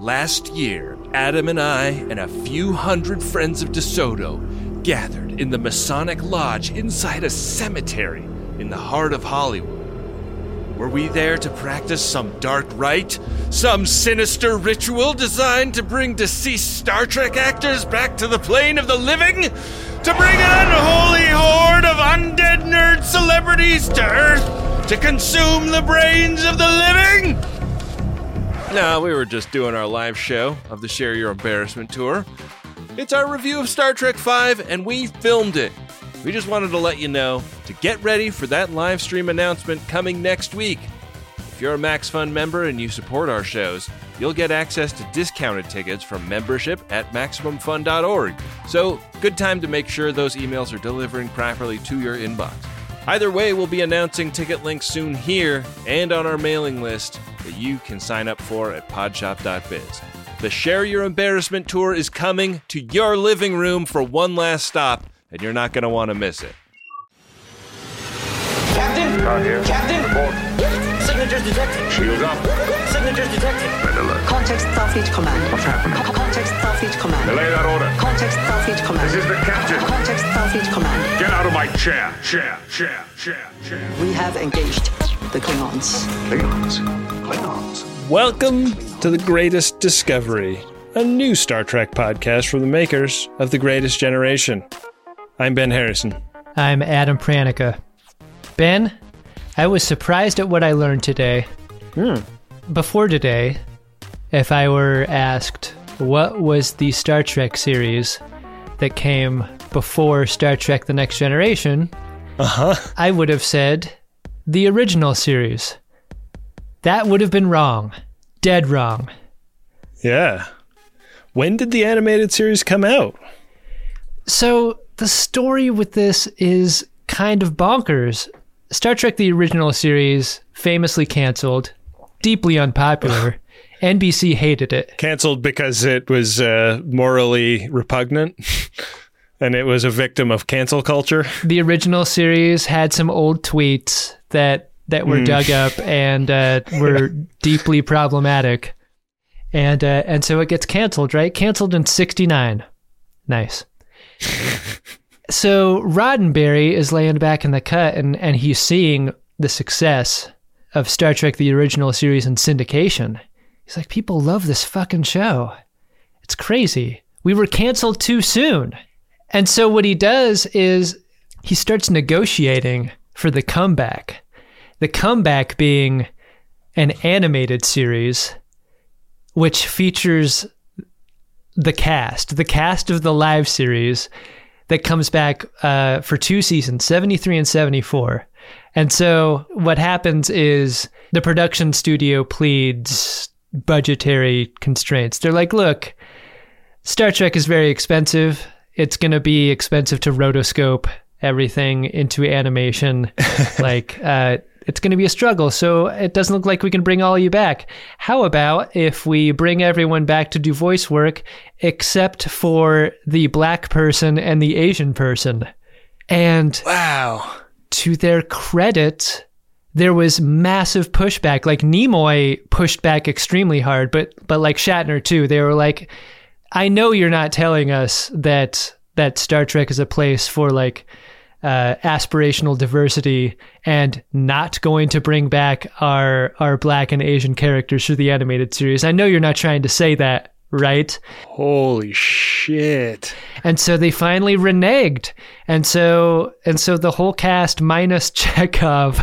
Last year, Adam and I and a few hundred friends of DeSoto gathered in the Masonic Lodge inside a cemetery in the heart of Hollywood. Were we there to practice some dark rite? Some sinister ritual designed to bring deceased Star Trek actors back to the plane of the living? To bring an unholy horde of undead nerd celebrities to Earth to consume the brains of the living? No, we were just doing our live show of the Share Your Embarrassment tour. It's our review of Star Trek V, and we filmed it. We just wanted to let you know to get ready for that live stream announcement coming next week. If you're a MaxFun member and you support our shows, you'll get access to discounted tickets from membership at MaximumFun.org. So, good time to make sure those emails are delivering properly to your inbox. Either way, we'll be announcing ticket links soon here and on our mailing list that you can sign up for at podshop.biz. The Share Your Embarrassment tour is coming to your living room for one last stop, and you're not going to want to miss it. Captain! Out here. Captain! Report. Signatures detected. Shields up. Signatures detected. Red alert. Context Starfleet Command. What's happening? Context Starfleet Command. Delay that order. Context Starfleet Command. This is the captain. Context Starfleet Command. Get out of my chair. Chair. We have engaged the Klingons. Klingons. Welcome to The Greatest Discovery, a new Star Trek podcast from the makers of The Greatest Generation. I'm Ben Harrison. I'm Adam Pranica. Ben, I was surprised at what I learned today. Before today, if I were asked what was the Star Trek series that came before Star Trek The Next Generation, I would have said the original series. That would have been wrong. Dead wrong. Yeah. When did the animated series come out? So the story with this is kind of bonkers. Star Trek The Original Series famously canceled, deeply unpopular. NBC hated it. Canceled because it was morally repugnant and it was a victim of cancel culture. The original series had some old tweets that were dug up and were deeply problematic. And so it gets canceled, right? Canceled in 1969. Nice. So Roddenberry is laying back in the cut and he's seeing the success of Star Trek The Original Series in syndication. He's like, people love this fucking show. It's crazy. We were canceled too soon. And so what he does is he starts negotiating for the comeback. The comeback being an animated series which features the cast of the live series that comes back for 2 seasons, 73 and 74. And so what happens is the production studio pleads budgetary constraints. They're like, look, Star Trek is very expensive. It's going to be expensive to rotoscope everything into animation. It's going to be a struggle, so it doesn't look like we can bring all you back. How about if we bring everyone back to do voice work, except for the black person and the Asian person? And Wow. to their credit, there was massive pushback. Like Nimoy pushed back extremely hard, but like Shatner too. They were like, I know you're not telling us that Star Trek is a place for like aspirational diversity and not going to bring back our black and Asian characters for the animated series. I know you're not trying to say that, right? Holy shit. And so they finally reneged. And so the whole cast minus Chekhov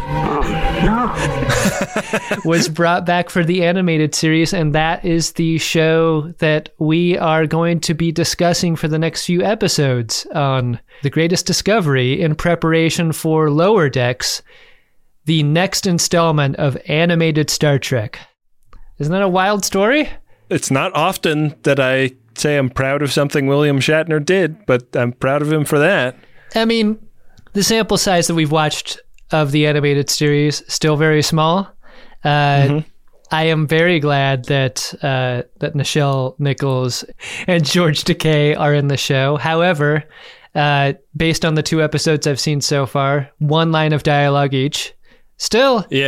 was brought back for the animated series, and that is the show that we are going to be discussing for the next few episodes on The Greatest Discovery in preparation for Lower Decks, the next installment of animated Star Trek. Isn't that a wild story? It's not often that I say I'm proud of something William Shatner did, but I'm proud of him for that. I mean, the sample size that we've watched of the animated series still very small. I am very glad that Nichelle Nichols and George Takei are in the show. However, based on the 2 episodes I've seen so far, 1 line of dialogue each. Still, Yeah.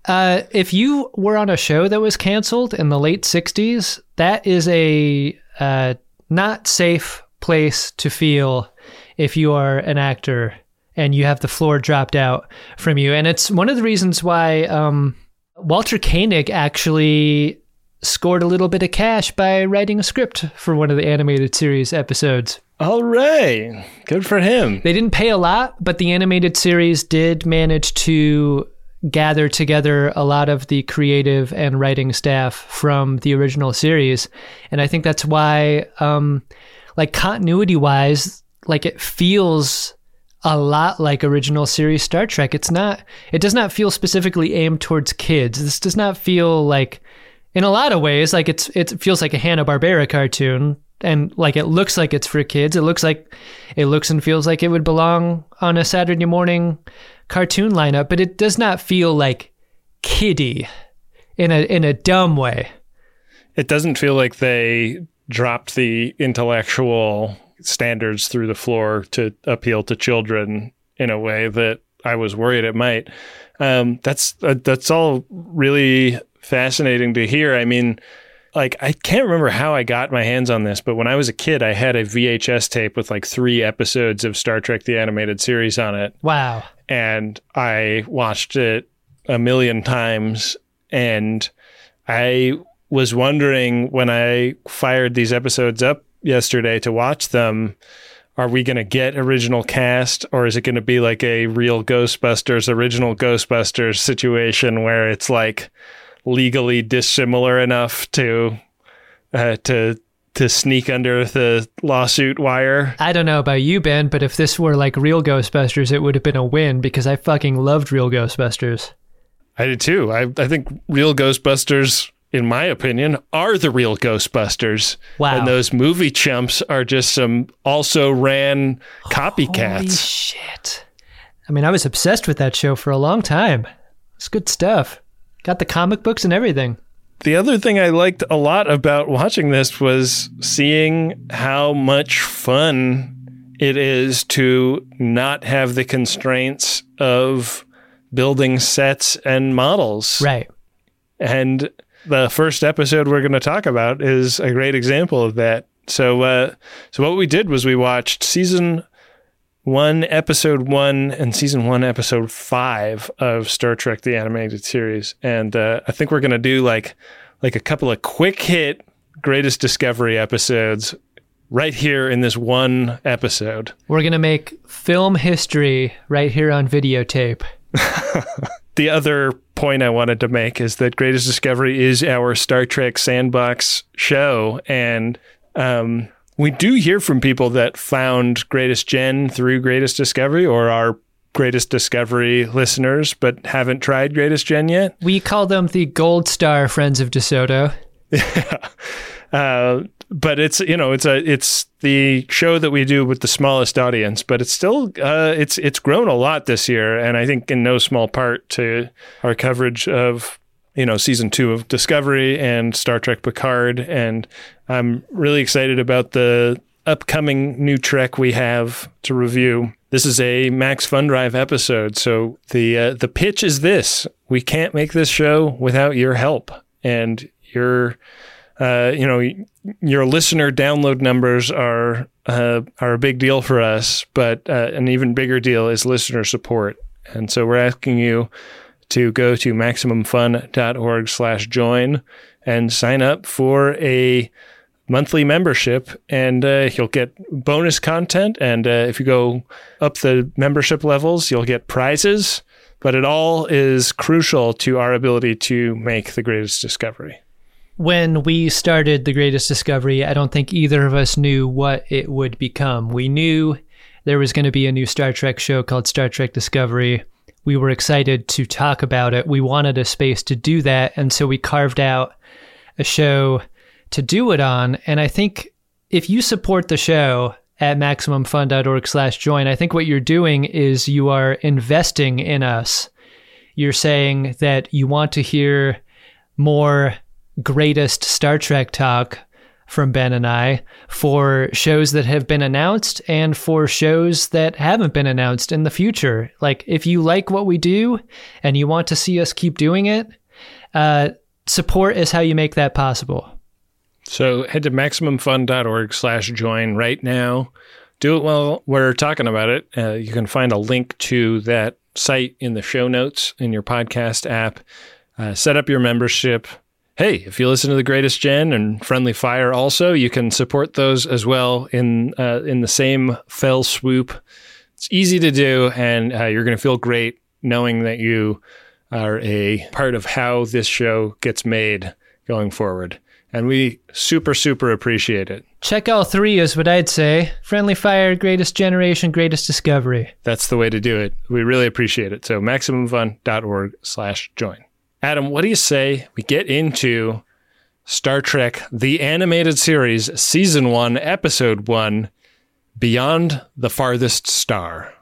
If you were on a show that was canceled in the late 60s, that is a not safe place to feel if you are an actor and you have the floor dropped out from you. And it's one of the reasons why Walter Koenig actually scored a little bit of cash by writing a script for one of the animated series episodes. All right. Good for him. They didn't pay a lot, but the animated series did manage to gather together a lot of the creative and writing staff from the original series. And I think that's why, like continuity-wise, like it feels a lot like original series Star Trek. It does not feel specifically aimed towards kids. This does not feel like, in a lot of ways, like it feels like a Hanna-Barbera cartoon, and like it looks like it's for kids. It looks and feels like it would belong on a Saturday morning cartoon lineup, but it does not feel like kiddie in a dumb way. It doesn't feel like they dropped the intellectual standards through the floor to appeal to children in a way that I was worried it might. That's all really fascinating to hear. I mean, like, I can't remember how I got my hands on this, but when I was a kid, I had a VHS tape with like 3 episodes of Star Trek the Animated Series on it. Wow. And I watched it a million times, and I was wondering when I fired these episodes up yesterday to watch them, are we going to get original cast, or is it going to be like a real Ghostbusters, original Ghostbusters situation where it's like legally dissimilar enough to sneak under the lawsuit wire? I don't know about you, Ben, but if this were like real Ghostbusters, it would have been a win, because I fucking loved real Ghostbusters. I did too. I think real Ghostbusters, in my opinion, are the real Ghostbusters. Wow. And those movie chumps are just some also ran copycats. Holy shit. I mean, I was obsessed with that show for a long time. It's good stuff. Got the comic books and everything. The other thing I liked a lot about watching this was seeing how much fun it is to not have the constraints of building sets and models. Right. And the first episode we're going to talk about is a great example of that. So what we did was we watched season 1, episode 1, and season 1, episode 5 of Star Trek the Animated Series. And I think we're going to do like a couple of quick hit Greatest Discovery episodes right here in this one episode. We're going to make film history right here on videotape. The other point I wanted to make is that Greatest Discovery is our Star Trek Sandbox show, and we do hear from people that found Greatest Gen through Greatest Discovery, or are Greatest Discovery listeners but haven't tried Greatest Gen yet. We call them the Gold Star Friends of DeSoto. Yeah. But it's the show that we do with the smallest audience, but it's still it's grown a lot this year, and I think in no small part to our coverage of season 2 of Discovery and Star Trek Picard. And I'm really excited about the upcoming new Trek we have to review. This is a Max Fun Drive episode, so the pitch is this: we can't make this show without your help, and your listener download numbers are a big deal for us, but an even bigger deal is listener support. And so we're asking you to go to MaximumFun.org/join and sign up for a monthly membership, and you'll get bonus content. And if you go up the membership levels, you'll get prizes. But it all is crucial to our ability to make The Greatest Discovery. When we started The Greatest Discovery, I don't think either of us knew what it would become. We knew there was going to be a new Star Trek show called Star Trek Discovery. We were excited to talk about it. We wanted a space to do that, and so we carved out a show to do it on. And I think if you support the show at MaximumFun.org/join, I think what you're doing is you are investing in us. You're saying that you want to hear more greatest Star Trek talk from Ben and I for shows that have been announced and for shows that haven't been announced in the future. Like, if you like what we do and you want to see us keep doing it, support is how you make that possible. So head to MaximumFun.org/join right now. Do it while we're talking about it. You can find a link to that site in the show notes in your podcast app. Set up your membership. Hey, if you listen to The Greatest Gen and Friendly Fire also, you can support those as well in the same fell swoop. It's easy to do, and you're going to feel great knowing that you are a part of how this show gets made going forward. And we super, super appreciate it. Check all three is what I'd say. Friendly Fire, Greatest Generation, Greatest Discovery. That's the way to do it. We really appreciate it. So MaximumFun.org/join. Adam, what do you say we get into Star Trek, the animated series, Season 1, Episode 1, Beyond the Farthest Star?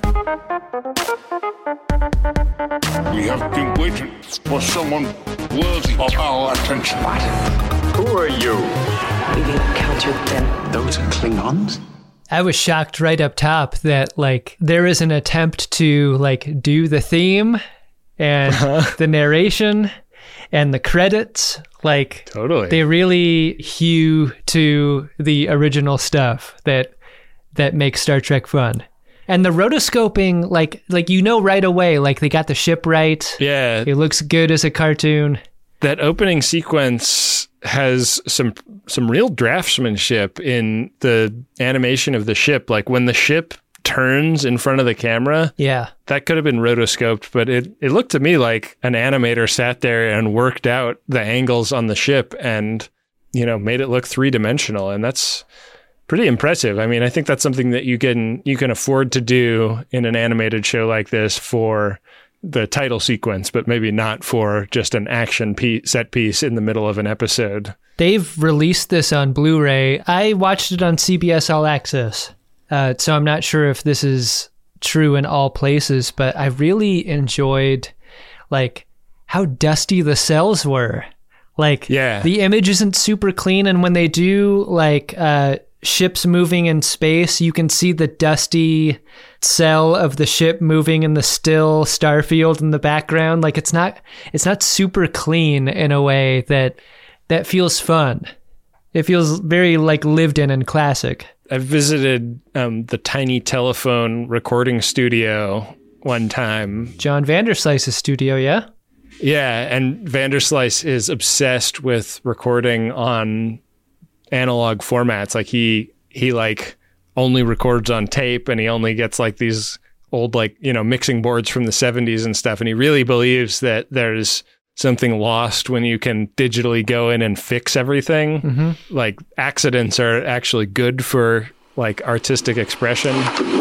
We have been waiting for someone worthy of our attention. What? Who are you? We've encountered them. Those are Klingons? I was shocked right up top that, like, there is an attempt to, like, do the theme and the narration and the credits. Like, Totally. They really hew to the original stuff that makes Star Trek fun. And the rotoscoping, like you know right away, like, they got the ship right. Yeah. It looks good as a cartoon. That opening sequence has some real draftsmanship in the animation of the ship. Like, when the ship turns in front of the camera, Yeah. that could have been rotoscoped, but it looked to me like an animator sat there and worked out the angles on the ship and, you know, made it look three-dimensional. And that's pretty impressive. I mean, I think that's something that you can afford to do in an animated show like this for the title sequence, but maybe not for just an action set piece in the middle of an episode. They've released this on Blu-ray. I watched it on CBS All Access. So I'm not sure if this is true in all places, but I really enjoyed, like, how dusty the cells were. Like, Yeah. The image isn't super clean, and when they do, like, ships moving in space, you can see the dusty cell of the ship moving in the still starfield in the background. Like, it's not super clean in a way that feels fun. It feels very, like, lived in and classic. I visited the Tiny Telephone recording studio one time. John Vanderslice's studio, yeah? Yeah, and Vanderslice is obsessed with recording on analog formats. Like, he like only records on tape, and he only gets like these old, like, you know, mixing boards from the 70s and stuff. And he really believes that there's something lost when you can digitally go in and fix everything. Mm-hmm. Like, accidents are actually good for, like, artistic expression.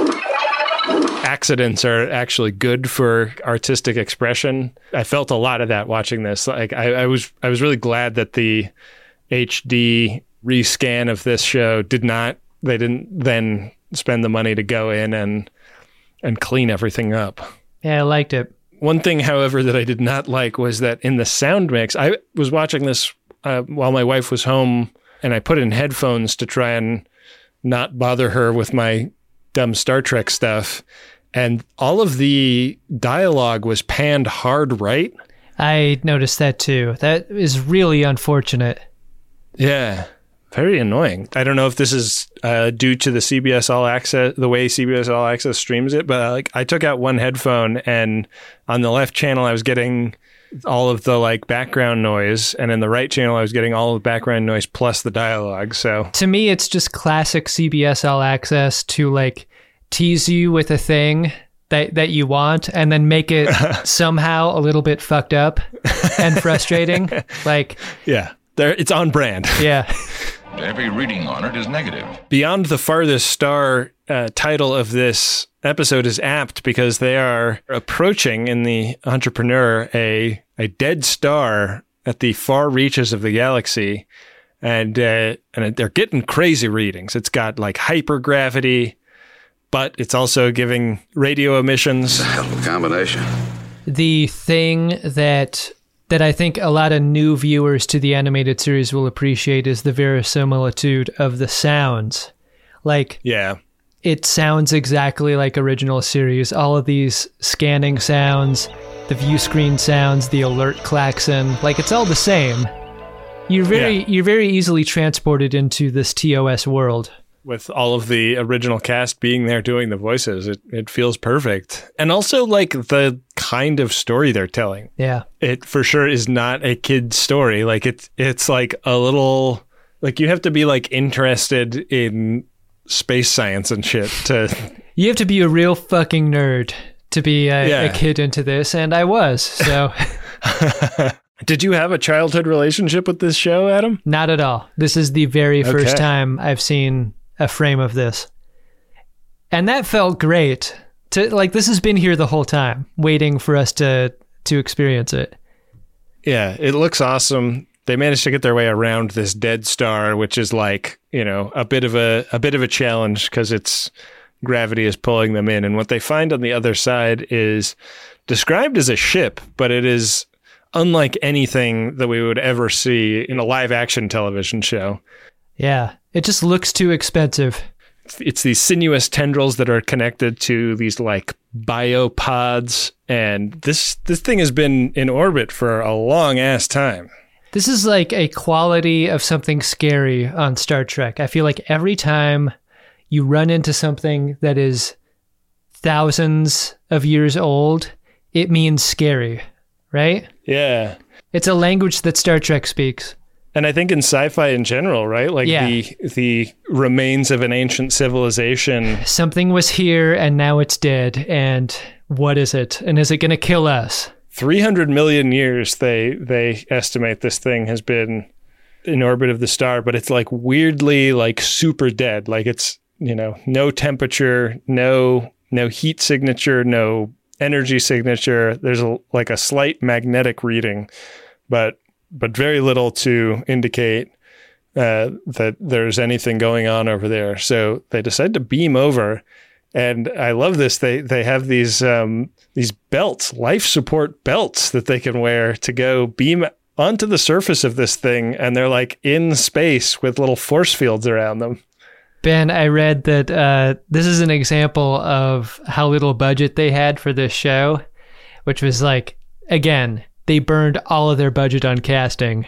Accidents are actually good for artistic expression. I felt a lot of that watching this. Like, I was really glad that the HD rescan of this show they didn't then spend the money to go in and clean everything up. Yeah, I liked it. One thing, however, that I did not like was that in the sound mix, I was watching this while my wife was home, and I put in headphones to try and not bother her with my dumb Star Trek stuff. And all of the dialogue was panned hard right. I noticed that too. That is really unfortunate. Yeah. Very annoying. I don't know if this is due to the CBS All Access, the way CBS All Access streams it, but like, I took out one headphone, and on the left channel I was getting all of the, like, background noise, and in the right channel I was getting all of the background noise plus the dialogue. So To me, it's just classic CBS All Access to, like, tease you with a thing that you want and then make it somehow a little bit fucked up and frustrating. Like, yeah, it's on brand. Yeah. Every reading on it is negative. Beyond the Farthest Star title of this episode is apt because they are approaching in the Entrepreneur a dead star at the far reaches of the galaxy, and they're getting crazy readings. It's got, like, hypergravity, but it's also giving radio emissions. Hell of a combination. The thing that that I think a lot of new viewers to the animated series will appreciate is the verisimilitude of the sounds. Like, Yeah. it sounds exactly like original series. All of these scanning sounds, the view screen sounds, the alert klaxon, like it's all the same. You're very easily transported into this TOS world. With all of the original cast being there doing the voices, it feels perfect. And also like the kind of story they're telling. Yeah. It for sure is not a kid's story. Like it's like a little, like you have to be like interested in space science and shit to... You have to be a real fucking nerd to be a kid into this, and I was, so... Did you have a childhood relationship with this show, Adam? Not at all. This is the very first time I've seen a frame of this. And that felt great. This has been here the whole time, waiting for us to experience it. Yeah, it looks awesome. They managed to get their way around this dead star, which is like, you know, a bit of a challenge because its gravity is pulling them in. And what they find on the other side is described as a ship, but it is unlike anything that we would ever see in a live action television show. Yeah, it just looks too expensive. It's these sinuous tendrils that are connected to these like biopods, and this thing has been in orbit for a long ass time. This is like a quality of something scary on Star Trek. I feel like every time you run into something that is thousands of years old, it means scary, right? Yeah. It's a language that Star Trek speaks. And I think in sci-fi in general, right? Like the remains of an ancient civilization. Something was here and now it's dead. And what is it? And is it going to kill us? 300 million years they estimate this thing has been in orbit of the star, but it's like weirdly like super dead. Like it's, you know, no temperature, no heat signature, no energy signature. There's a slight magnetic reading, but very little to indicate that there's anything going on over there. So they decide to beam over, and I love this. They have these belts, life support belts that they can wear to go beam onto the surface of this thing, and they're like in space with little force fields around them. Ben, I read that this is an example of how little budget they had for this show, which was like, again, they burned all of their budget on casting,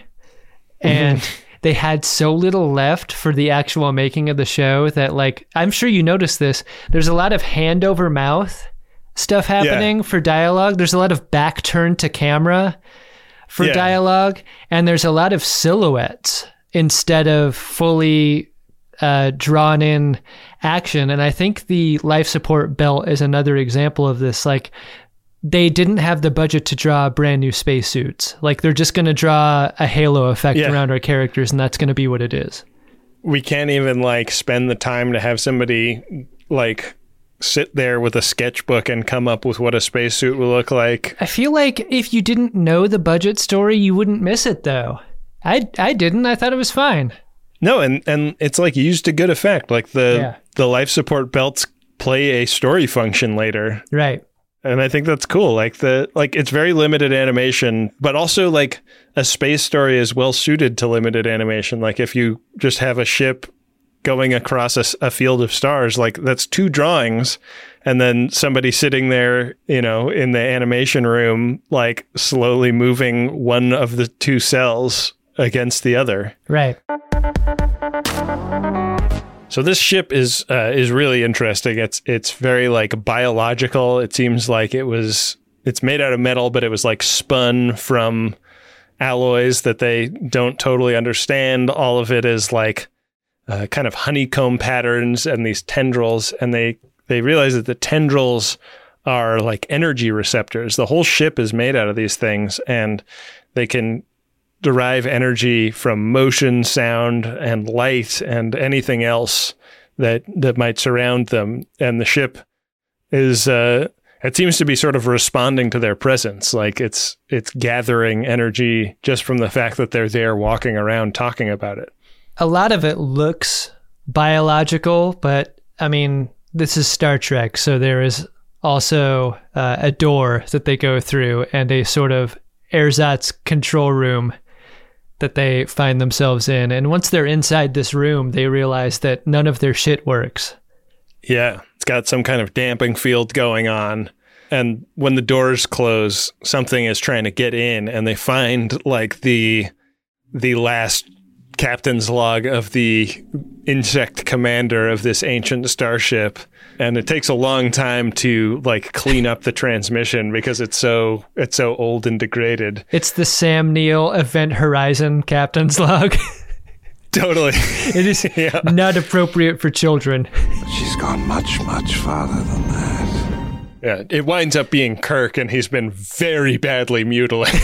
and they had so little left for the actual making of the show that, like, I'm sure you noticed this. There's a lot of hand over mouth stuff happening for dialogue. There's a lot of back turned to camera for dialogue, and there's a lot of silhouettes instead of fully drawn in action. And I think the life support belt is another example of this. Like, they didn't have the budget to draw brand new spacesuits. Like, they're just going to draw a halo effect around our characters, and that's going to be what it is. We can't even like spend the time to have somebody like sit there with a sketchbook and come up with what a spacesuit will look like. I feel like if you didn't know the budget story, you wouldn't miss it, though. I didn't. I thought it was fine. No, and it's like used to good effect. Like the life support belts play a story function later. Right. And I think that's cool. Like it's very limited animation, but also like a space story is well suited to limited animation. Like if you just have a ship going across a field of stars, like that's two drawings, and then somebody sitting there, you know, in the animation room, like slowly moving one of the two cells against the other. Right. So this ship is really interesting. It's very like biological. It seems like it's made out of metal, but it was like spun from alloys that they don't totally understand. All of it is like kind of honeycomb patterns and these tendrils, and they realize that the tendrils are like energy receptors. The whole ship is made out of these things, and they can derive energy from motion, sound, and light, and anything else that might surround them. And the ship is it seems to be sort of responding to their presence. Like it's gathering energy just from the fact that they're there walking around talking about it. A lot of it looks biological, but I mean, this is Star Trek, so there is also a door that they go through and a sort of Erzat's control room that they find themselves in. And once they're inside this room, they realize that none of their shit works. Yeah, it's got some kind of damping field going on. And when the doors close, something is trying to get in, and they find like the last captain's log of the insect commander of this ancient starship. And it takes a long time to like clean up the transmission because it's so old and degraded. It's the Sam Neill Event Horizon captain's log. Totally. It is not appropriate for children. She's gone much, much farther than that. Yeah, it winds up being Kirk, and he's been very badly mutilated.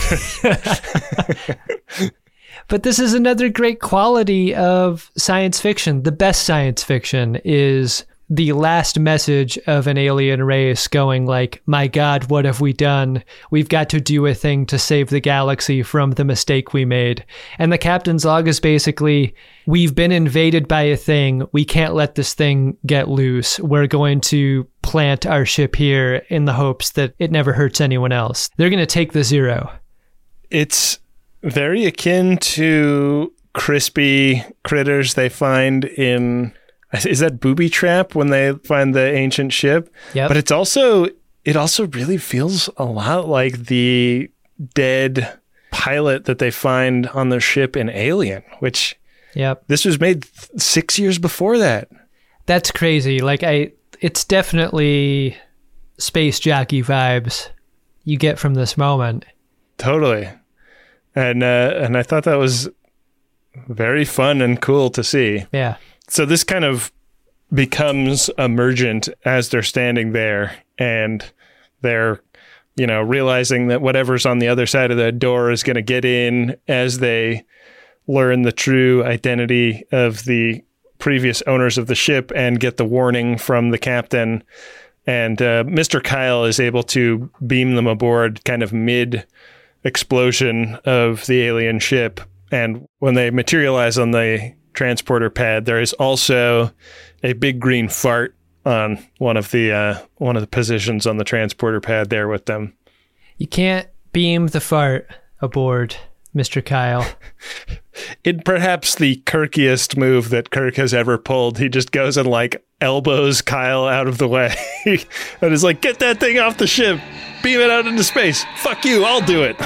But this is another great quality of science fiction. The best science fiction is the last message of an alien race going like, my God, what have we done? We've got to do a thing to save the galaxy from the mistake we made. And the captain's log is basically, we've been invaded by a thing. We can't let this thing get loose. We're going to plant our ship here in the hopes that it never hurts anyone else. They're going to take the zero. It's very akin to crispy critters they find in... Is that Booby Trap when they find the ancient ship? Yep. But it also really feels a lot like the dead pilot that they find on the ship in Alien, which this was made 6 years before that. That's crazy. Like it's definitely space jockey vibes you get from this moment. Totally. And I thought that was very fun and cool to see. Yeah. So this kind of becomes emergent as they're standing there, and they're, realizing that whatever's on the other side of the door is going to get in as they learn the true identity of the previous owners of the ship and get the warning from the captain. And Mr. Kyle is able to beam them aboard kind of mid-explosion of the alien ship. And when they materialize on the transporter pad, there is also a big green fart on one of the positions on the transporter pad there with them. You can't beam the fart aboard, Mr. Kyle. In perhaps the Kirkiest move that Kirk has ever pulled, he just goes and like elbows Kyle out of the way and is like, get that thing off the ship, beam it out into space. Fuck you, I'll do it.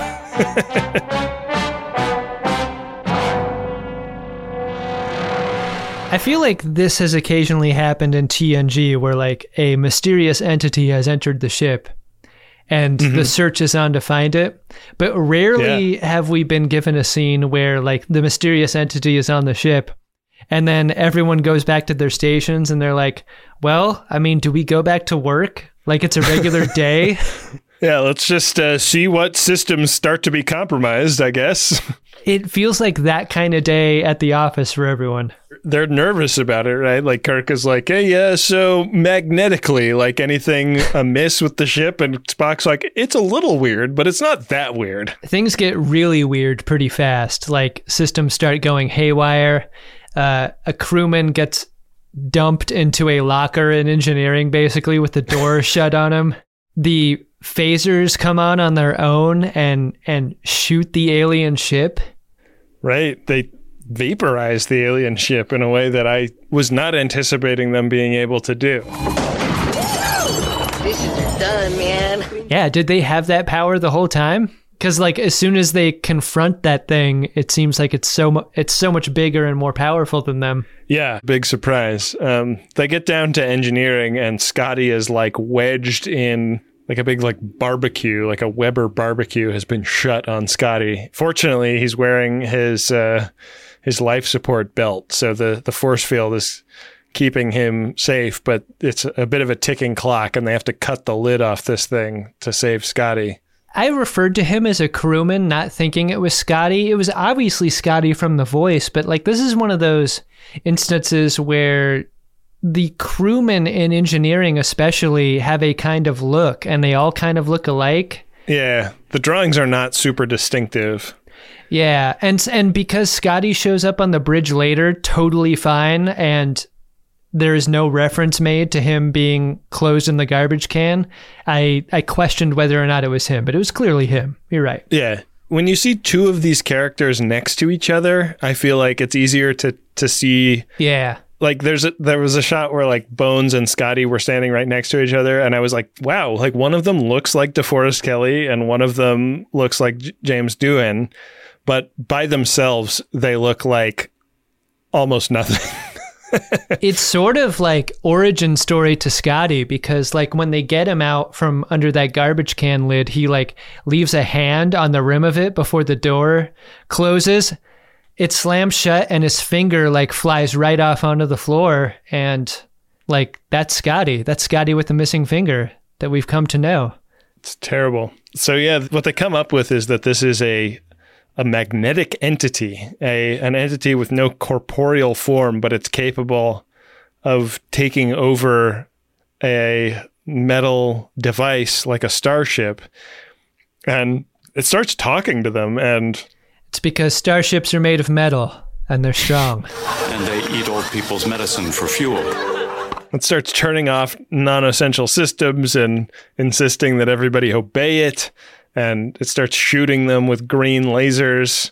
I feel like this has occasionally happened in TNG where like a mysterious entity has entered the ship and the search is on to find it. But rarely have we been given a scene where like the mysterious entity is on the ship and then everyone goes back to their stations and they're like, well, I mean, do we go back to work? Like it's a regular day? Yeah, let's just see what systems start to be compromised, I guess. It feels like that kind of day at the office for everyone. They're nervous about it, right? Like Kirk is like, hey, yeah, so magnetically, like anything amiss with the ship? And Spock's like, it's a little weird, but it's not that weird. Things get really weird pretty fast. Like systems start going haywire. A crewman gets dumped into a locker in engineering, basically, with the door shut on him. The phasers come on their own and shoot the alien ship. Right. They vaporize the alien ship in a way that I was not anticipating them being able to do. This is done, man. Yeah, did they have that power the whole time? Because like as soon as they confront that thing, it seems like it's so much bigger and more powerful than them. Yeah, big surprise. They get down to engineering and Scotty is like wedged in like a big like barbecue, like a Weber barbecue has been shut on Scotty. Fortunately, he's wearing his life support belt, so the force field is keeping him safe, but it's a bit of a ticking clock and they have to cut the lid off this thing to save Scotty. I referred to him as a crewman, not thinking it was Scotty. It was obviously Scotty from the voice, but like this is one of those instances where the crewmen in engineering especially have a kind of look and they all kind of look alike. Yeah, the drawings are not super distinctive. Yeah, and because Scotty shows up on the bridge later totally fine and there is no reference made to him being closed in the garbage can, I questioned whether or not it was him, but it was clearly him. You're right. Yeah. when you see two of these characters next to each other, I feel like it's easier to see. Yeah. Like there was a shot where like Bones and Scotty were standing right next to each other, and I was like, wow, like one of them looks like DeForest Kelley and one of them looks like James Doohan, but by themselves they look like almost nothing. It's sort of like origin story to Scotty, because like when they get him out from under that garbage can lid, he like leaves a hand on the rim of it before the door closes. It slams shut and his finger like flies right off onto the floor. And like, that's Scotty. That's Scotty with the missing finger that we've come to know. It's terrible. So yeah, what they come up with is that this is a magnetic entity, an entity with no corporeal form, but it's capable of taking over a metal device like a starship. And it starts talking to them, and it's because starships are made of metal and they're strong. And they eat old people's medicine for fuel. It starts turning off non-essential systems and insisting that everybody obey it. And it starts shooting them with green lasers.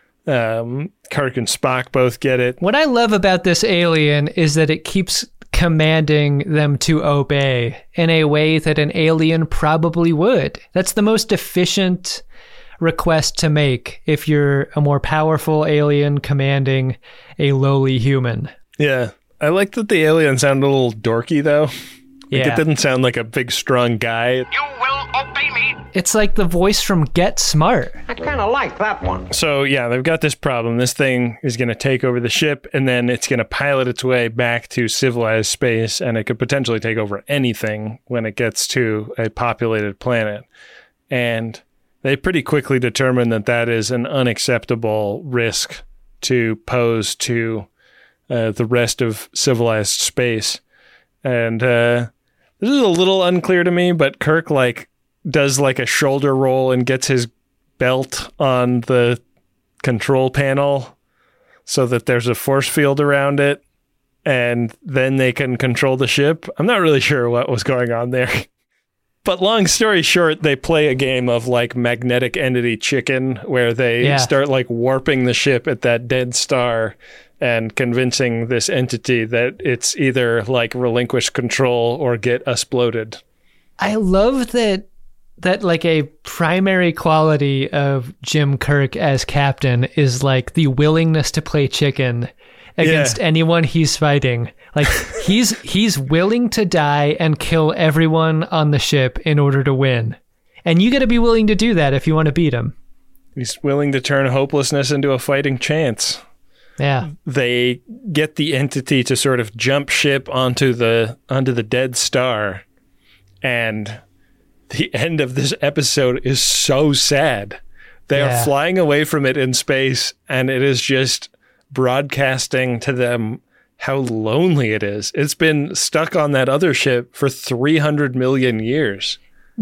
Kirk and Spock both get it. What I love about this alien is that it keeps commanding them to obey in a way that an alien probably would. That's the most efficient request to make if you're a more powerful alien commanding a lowly human. Yeah. I like that the alien sounded a little dorky, though. Like, Yeah. it didn't sound like a big, strong guy. You will obey me. It's like the voice from Get Smart. I kind of like that one. So, yeah, they've got this problem. This thing is going to take over the ship, and then it's going to pilot its way back to civilized space, and it could potentially take over anything when it gets to a populated planet. And they pretty quickly determine that that is an unacceptable risk to pose to the rest of civilized space. And this is a little unclear to me, but Kirk does a shoulder roll and gets his belt on the control panel so that there's a force field around it, and then they can control the ship. I'm not really sure what was going on there. But long story short, they play a game of magnetic entity chicken, where they start warping the ship at that dead star and convincing this entity that it's either relinquish control or get exploded. I love that a primary quality of Jim Kirk as captain is the willingness to play chicken against anyone he's fighting. He's willing to die and kill everyone on the ship in order to win. And you got to be willing to do that if you want to beat him. He's willing to turn hopelessness into a fighting chance. Yeah. They get the entity to sort of jump ship onto the dead star, and the end of this episode is so sad. They are flying away from it in space, and it is just broadcasting to them how lonely it is. It's been stuck on that other ship for 300 million years.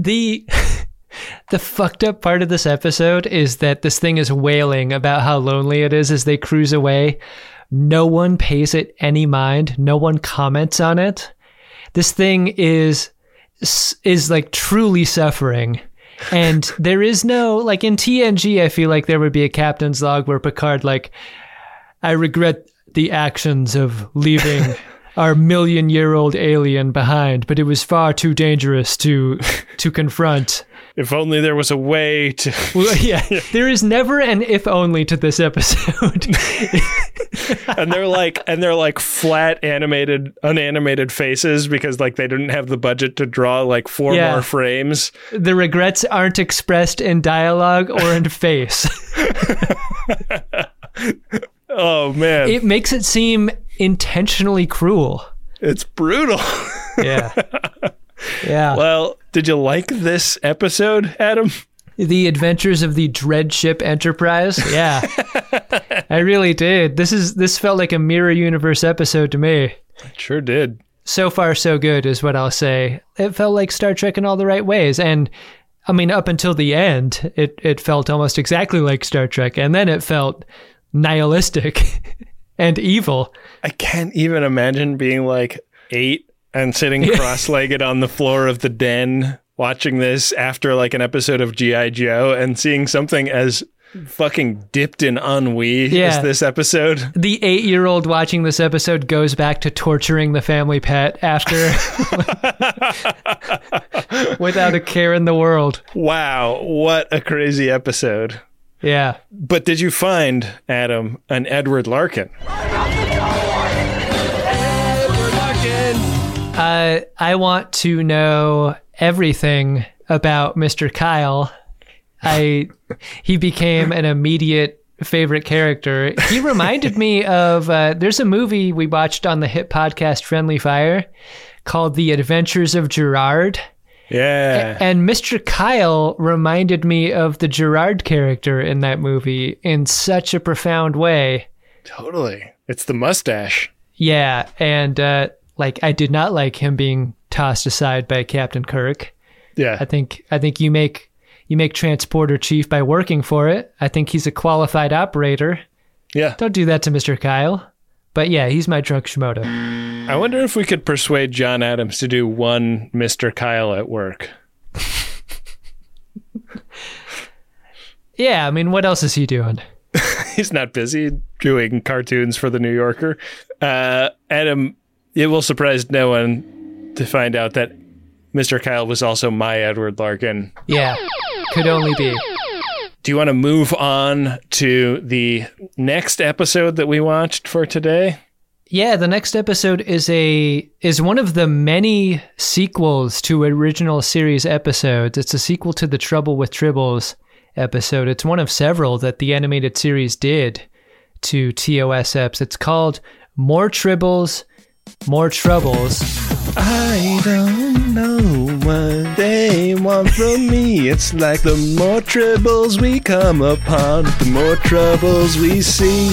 The fucked up part of this episode is that this thing is wailing about how lonely it is as they cruise away. No one pays it any mind. No one comments on it. This thing is truly suffering. And there is no, in TNG, I feel like there would be a captain's log where Picard, I regret the actions of leaving our million-year-old alien behind, but it was far too dangerous to confront. If only there was a way to... Well, yeah, there is never an if only to this episode. and they're flat unanimated faces because they didn't have the budget to draw 4 more frames. The regrets aren't expressed in dialogue or in face. Oh man. It makes it seem intentionally cruel. It's brutal. Yeah. Yeah. Well, did you like this episode, Adam? The Adventures of the Dread Ship Enterprise? Yeah. I really did. This felt like a Mirror Universe episode to me. It sure did. So far, so good is what I'll say. It felt like Star Trek in all the right ways. And I mean, up until the end, it felt almost exactly like Star Trek. And then it felt nihilistic and evil. I can't even imagine being 8 and sitting cross-legged on the floor of the den watching this after like an episode of G.I. Joe and seeing something as fucking dipped in ennui as this episode. The 8-year-old watching this episode goes back to torturing the family pet after without a care in the world. Wow, what a crazy episode. Yeah. But did you find, Adam, an Edward Larkin? I want to know everything about Mr. Kyle. He became an immediate favorite character. He reminded me of, there's a movie we watched on the hit podcast Friendly Fire called The Adventures of Gerard. Yeah. And Mr. Kyle reminded me of the Gerard character in that movie in such a profound way. Totally. It's the mustache. Yeah. And I did not like him being tossed aside by Captain Kirk. Yeah. I think you make Transporter Chief by working for it. I think he's a qualified operator. Yeah. Don't do that to Mr. Kyle. But yeah, he's my drunk schmodo. I wonder if we could persuade John Adams to do one Mr. Kyle at work. Yeah, I mean, what else is he doing? He's not busy doing cartoons for the New Yorker. Adam, it will surprise no one to find out that Mr. Kyle was also my Edward Larkin. Yeah, could only be. Do you want to move on to the next episode that we watched for today? Yeah, the next episode is one of the many sequels to original series episodes. It's a sequel to the Trouble with Tribbles episode. It's one of several that the animated series did to TOS eps. It's called More Tribbles, More Troubles. I don't know what they want from me. It's like the more tribbles we come upon, the more troubles we see.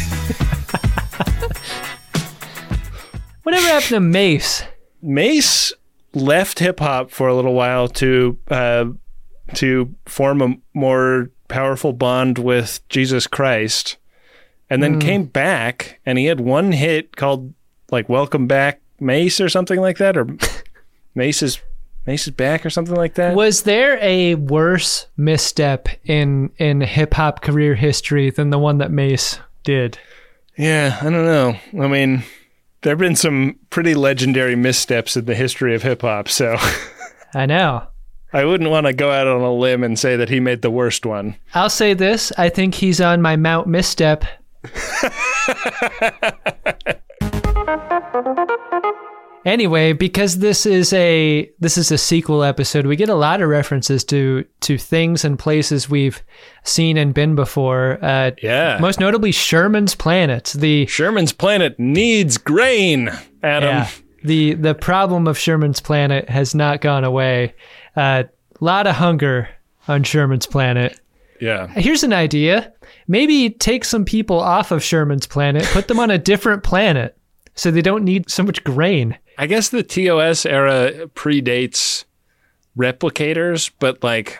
Whatever happened to Mace? Mace left hip hop for a little while to form a more powerful bond with Jesus Christ, and then came back, and he had one hit called like "Welcome Back, Mace" or something like that, or Mace is back or something like that. Was there a worse misstep in hip hop career history than the one that Mace did? Yeah, I don't know. I mean, there have been some pretty legendary missteps in the history of hip hop, so I know. I wouldn't want to go out on a limb and say that he made the worst one. I'll say this. I think he's on my Mount Misstep. Anyway, because this is a sequel episode, we get a lot of references to things and places we've seen and been before. Yeah. Most notably Sherman's Planet. Sherman's Planet needs grain, Adam. Yeah. The problem of Sherman's Planet has not gone away. A lot of hunger on Sherman's Planet. Yeah. Here's an idea. Maybe take some people off of Sherman's Planet, put them on a different planet so they don't need so much grain. I guess the TOS era predates replicators, but like,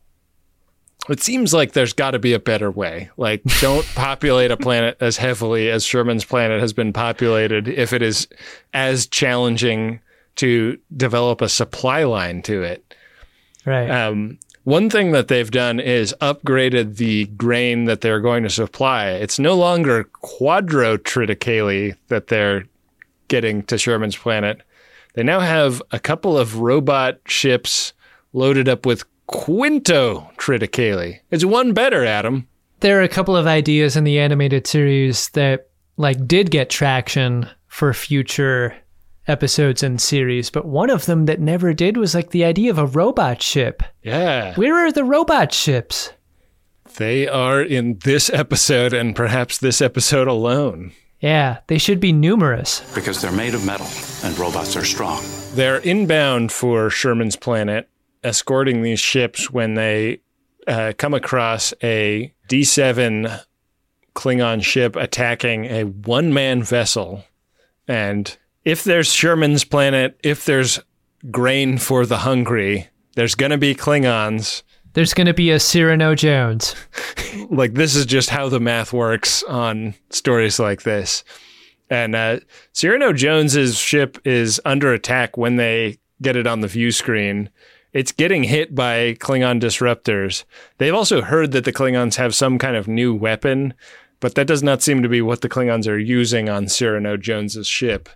it seems like there's got to be a better way. Like, don't populate a planet as heavily as Sherman's Planet has been populated if it is as challenging to develop a supply line to it. Right. One thing that they've done is upgraded the grain that they're going to supply. It's no longer quadrotriticale that they're getting to Sherman's Planet. They now have a couple of robot ships loaded up with quintotriticale. It's one better, Adam. There are a couple of ideas in the animated series that did get traction for future episodes and series, but one of them that never did was the idea of a robot ship. Yeah. Where are the robot ships? They are in this episode and perhaps this episode alone. Yeah, they should be numerous. Because they're made of metal, and robots are strong. They're inbound for Sherman's Planet, escorting these ships when they come across a D7 Klingon ship attacking a one-man vessel. And if there's Sherman's Planet, if there's grain for the hungry, there's going to be Klingons. There's going to be a Cyrano Jones. This is just how the math works on stories like this. And Cyrano Jones's ship is under attack when they get it on the view screen. it's getting hit by Klingon disruptors. They've also heard that the Klingons have some kind of new weapon, but that does not seem to be what the Klingons are using on Cyrano Jones's ship.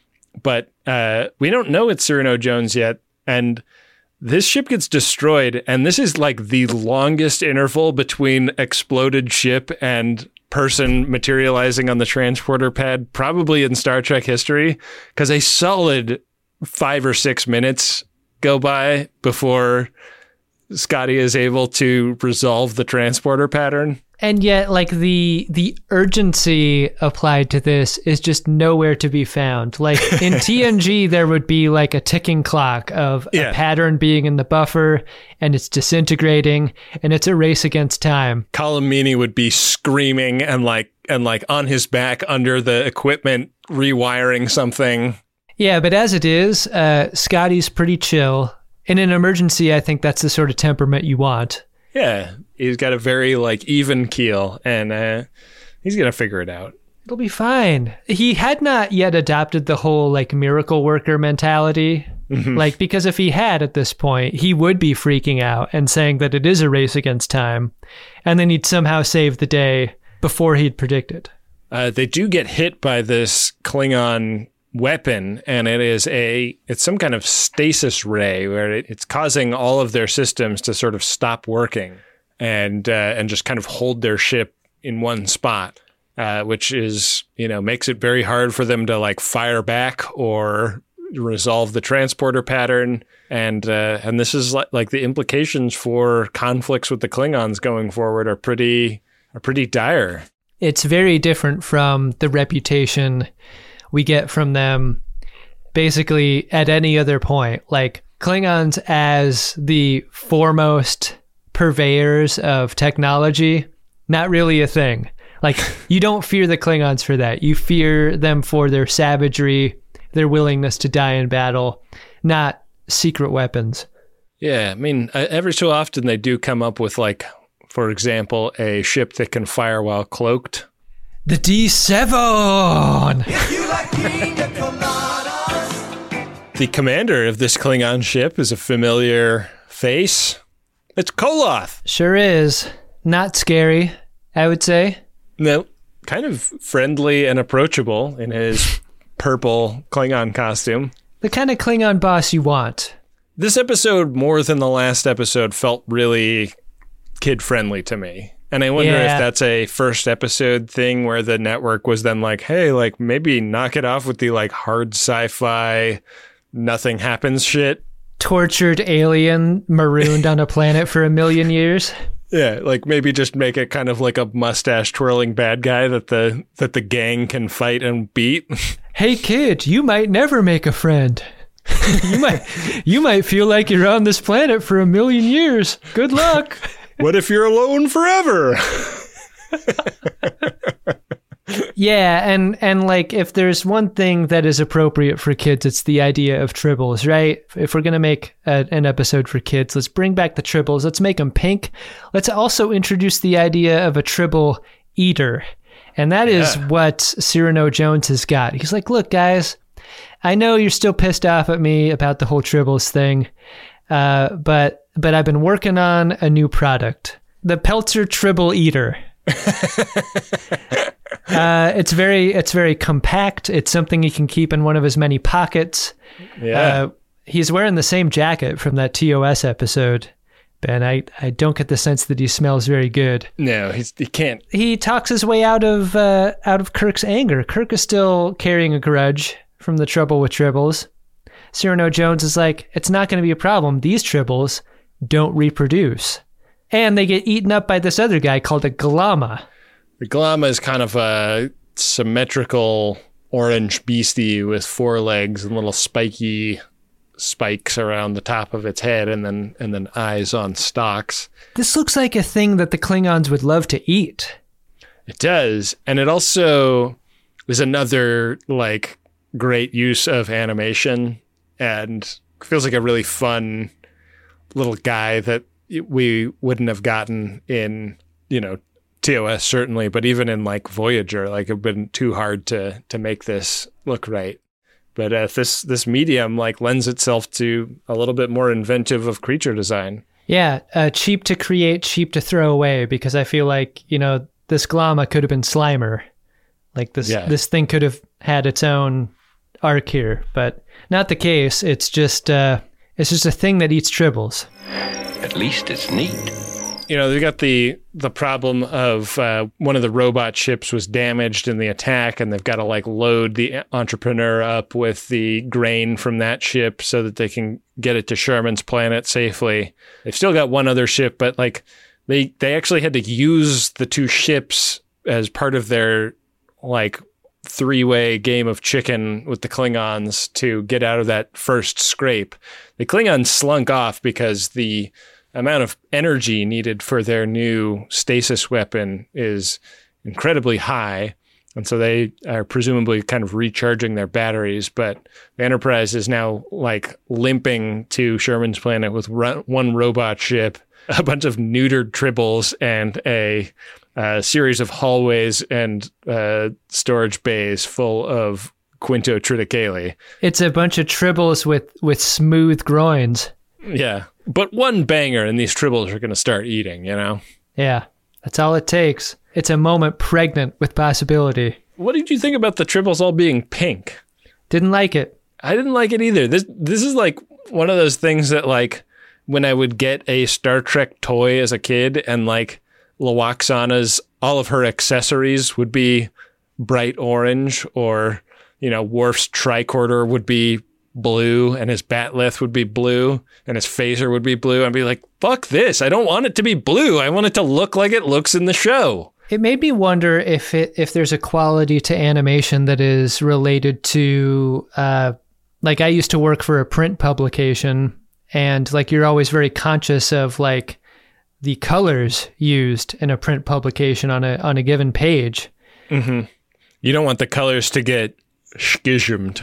But we don't know it's Cyrano Jones yet, and this ship gets destroyed, and this is like the longest interval between exploded ship and person materializing on the transporter pad probably in Star Trek history, because a solid 5 or 6 minutes go by before Scotty is able to resolve the transporter pattern. And yet, like, the urgency applied to this is just nowhere to be found. Like, in TNG, there would be, like, a ticking clock of a pattern being in the buffer, and it's disintegrating, and it's a race against time. Colm Meaney would be screaming and on his back under the equipment, rewiring something. Yeah, but as it is, Scotty's pretty chill. In an emergency, I think that's the sort of temperament you want. Yeah, he's got a very, like, even keel, and he's going to figure it out. It'll be fine. He had not yet adopted the whole, like, miracle worker mentality. Mm-hmm. Like, because if he had at this point, he would be freaking out and saying that it is a race against time, and then he'd somehow save the day before he'd predicted. They do get hit by this Klingon weapon, and it's some kind of stasis ray where it's causing all of their systems to sort of stop working and just kind of hold their ship in one spot, which is, makes it very hard for them to, like, fire back or resolve the transporter pattern. And this is like the implications for conflicts with the Klingons going forward are pretty dire. It's very different from the reputation we get from them basically at any other point. Like, Klingons as the foremost purveyors of technology, not really a thing. Like, you don't fear the Klingons for that. You fear them for their savagery, their willingness to die in battle, not secret weapons. Yeah, I mean, every so often they do come up with, like, for example, a ship that can fire while cloaked. The D7! The commander of this Klingon ship is a familiar face. It's Koloth. Sure is. Not scary, I would say. No, kind of friendly and approachable in his purple Klingon costume. The kind of Klingon boss you want. This episode, more than the last episode, felt really kid-friendly to me. And I wonder if that's a first episode thing where the network was then like, hey, like, maybe knock it off with the, like, hard sci-fi, nothing happens shit. Tortured alien marooned on a planet for 1 million years. Yeah, like, maybe just make it kind of like a mustache twirling bad guy that the gang can fight and beat. Hey kid, you might never make a friend. you might feel like you're on this planet for 1 million years. Good luck. What if you're alone forever? Yeah, and like, if there's one thing that is appropriate for kids, it's the idea of tribbles, right? If we're going to make an episode for kids, let's bring back the tribbles. Let's make them pink. Let's also introduce the idea of a tribble eater. And that is what Cyrano Jones has got. He's like, look, guys, I know you're still pissed off at me about the whole tribbles thing, but I've been working on a new product, the Peltzer Tribble Eater. It's very compact. It's something he can keep in one of his many pockets. Yeah. He's wearing the same jacket from that TOS episode, Ben. I don't get the sense that he smells very good. No, he can't. He talks his way out of Kirk's anger. Kirk is still carrying a grudge from the trouble with tribbles. Cyrano Jones is like, it's not going to be a problem. These tribbles don't reproduce. And they get eaten up by this other guy called a Glama. The Glama is kind of a symmetrical orange beastie with 4 legs and little spiky spikes around the top of its head and then eyes on stalks. This looks like a thing that the Klingons would love to eat. It does. And it also is another, like, great use of animation and feels like a really fun little guy that we wouldn't have gotten in, TOS certainly, but even in, like, Voyager, like, it would have been too hard to make this look right. But this medium like lends itself to a little bit more inventive of creature design. Yeah, cheap to create, cheap to throw away, because I feel like, this Glama could have been Slimer. Like this thing could have had its own arc here, but not the case. It's just a thing that eats tribbles. At least it's neat. They got the problem of one of the robot ships was damaged in the attack, and they've got to like load the entrepreneur up with the grain from that ship so that they can get it to Sherman's planet safely. They've still got one other ship, but like they actually had to use the two ships as part of their like three-way game of chicken with the Klingons to get out of that first scrape. The Klingons slunk off because the amount of energy needed for their new stasis weapon is incredibly high. And so they are presumably kind of recharging their batteries. But the Enterprise is now like limping to Sherman's planet with one robot ship, a bunch of neutered tribbles, and a series of hallways and storage bays full of Quinto Triticale. It's a bunch of tribbles with smooth groins. Yeah. But one banger and these tribbles are going to start eating, Yeah, that's all it takes. It's a moment pregnant with possibility. What did you think about the tribbles all being pink? Didn't like it. I didn't like it either. This is like one of those things that like when I would get a Star Trek toy as a kid and like Lwaxana's, all of her accessories would be bright orange, or, Worf's tricorder would be blue and his batleth would be blue and his phaser would be blue. I'd be like, fuck this. I don't want it to be blue. I want it to look like it looks in the show. It made me wonder if there's a quality to animation that is related to, like I used to work for a print publication, and like you're always very conscious of like the colors used in a print publication on a given page. Mm-hmm. You don't want the colors to get schismed.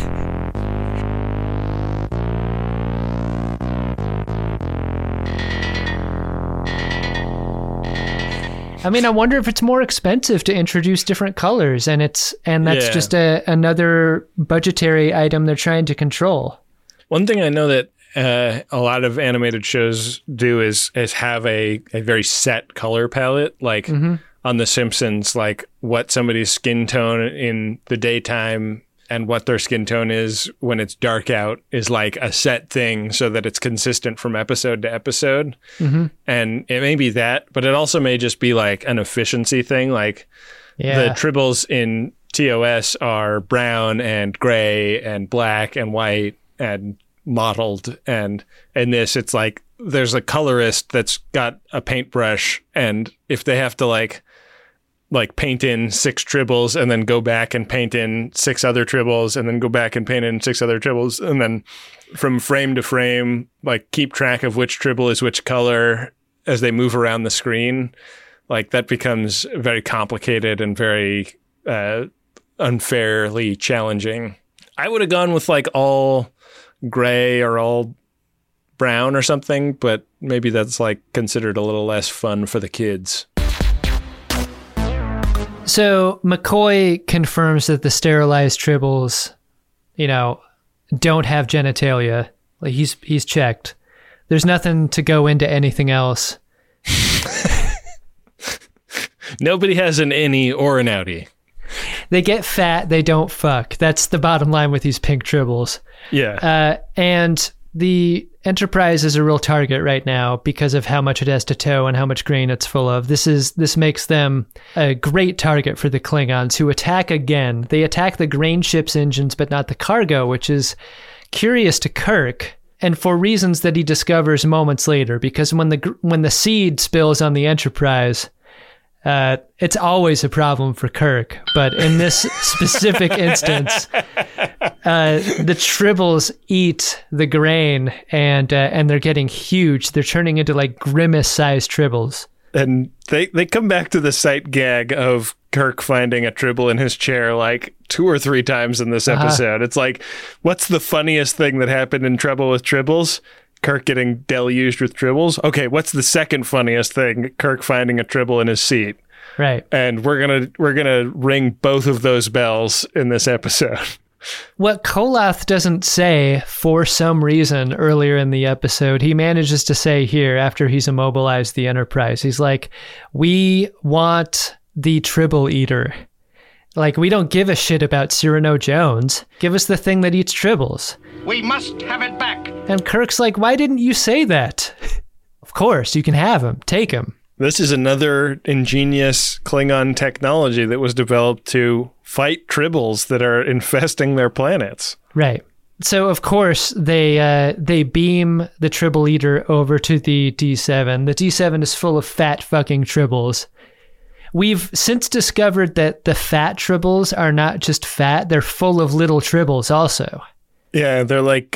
I mean, I wonder if it's more expensive to introduce different colors, and that's just another budgetary item they're trying to control. One thing I know that a lot of animated shows do is have a very set color palette, like on The Simpsons, like what somebody's skin tone in the daytime and what their skin tone is when it's dark out is like a set thing so that it's consistent from episode to episode. Mm-hmm. And it may be that, but it also may just be like an efficiency thing. Like the tribbles in TOS are brown and gray and black and white and mottled. And in this, it's like there's a colorist that's got a paintbrush, and if they have to like paint in 6 tribbles and then go back and paint in 6 other tribbles and then go back and paint in 6 other tribbles, and then from frame to frame, like keep track of which tribble is which color as they move around the screen, like that becomes very complicated and very unfairly challenging. I would have gone with like all gray or all brown or something, but maybe that's like considered a little less fun for the kids. So McCoy confirms that the sterilized tribbles, don't have genitalia. Like he's checked. There's nothing to go into anything else. Nobody has an innie or an outie. They get fat, they don't fuck. That's the bottom line with these pink tribbles. Yeah. And the Enterprise is a real target right now because of how much it has to tow and how much grain it's full of. This makes them a great target for the Klingons, who attack again. They attack the grain ship's engines, but not the cargo, which is curious to Kirk, and for reasons that he discovers moments later. Because when the seed spills on the Enterprise, it's always a problem for Kirk, but in this specific instance, the tribbles eat the grain, and they're getting huge. They're turning into like Grimace-sized tribbles. And they come back to the sight gag of Kirk finding a tribble in his chair like 2 or 3 times in this episode. It's like, what's the funniest thing that happened in Trouble with Tribbles? Kirk getting deluged with tribbles. Okay, what's the second funniest thing? Kirk finding a tribble in his seat. Right. And we're gonna ring both of those bells in this episode. What Koloth doesn't say, for some reason, earlier in the episode, he manages to say here after he's immobilized the Enterprise. He's like, we want the Tribble Eater. Like, we don't give a shit about Cyrano Jones. Give us the thing that eats tribbles. We must have it back. And Kirk's like, why didn't you say that? Of course, you can have him. Take him. This is another ingenious Klingon technology that was developed to fight tribbles that are infesting their planets. Right. So, of course, they beam the Tribble Eater over to the D7. The D7 is full of fat fucking tribbles. We've since discovered that the fat tribbles are not just fat, they're full of little tribbles also. Yeah, they're like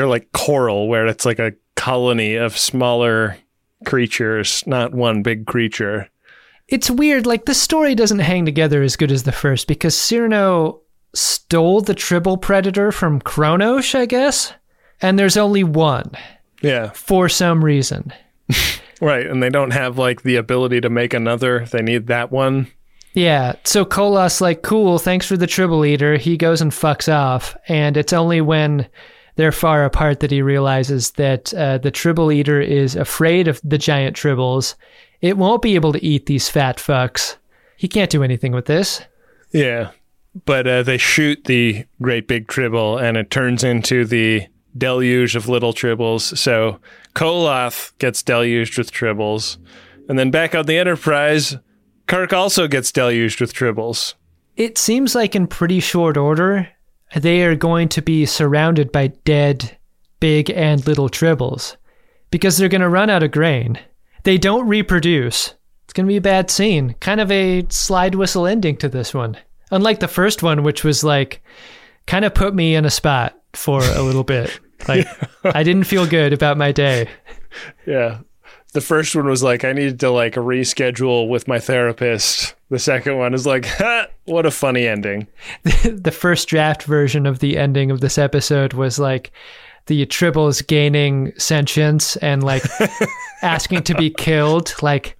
coral, where it's like a colony of smaller creatures, not one big creature. It's weird, like the story doesn't hang together as good as the first because Cyrano stole the Tribble Predator from Kronos, I guess, and there's only one. Yeah. For some reason. Right, and they don't have like the ability to make another. They need that one. Yeah, so Koloth's like, cool, thanks for the Tribble Eater. He goes and fucks off, and it's only when they're far apart that he realizes that the Tribble Eater is afraid of the giant tribbles. It won't be able to eat these fat fucks. He can't do anything with this. Yeah, but they shoot the great big tribble, and it turns into the deluge of little tribbles. So Koloth gets deluged with tribbles. And then back on the Enterprise, Kirk also gets deluged with tribbles. It seems like in pretty short order, they are going to be surrounded by dead, big and little tribbles because they're going to run out of grain. They don't reproduce. It's going to be a bad scene. Kind of a slide whistle ending to this one. Unlike the first one, which was like, kind of put me in a spot for a little bit. Like, I didn't feel good about my day. Yeah. The first one was like, I needed to like reschedule with my therapist. The second one is like, ha, what a funny ending. The first draft version of the ending of this episode was like the tribbles gaining sentience and like asking to be killed. Like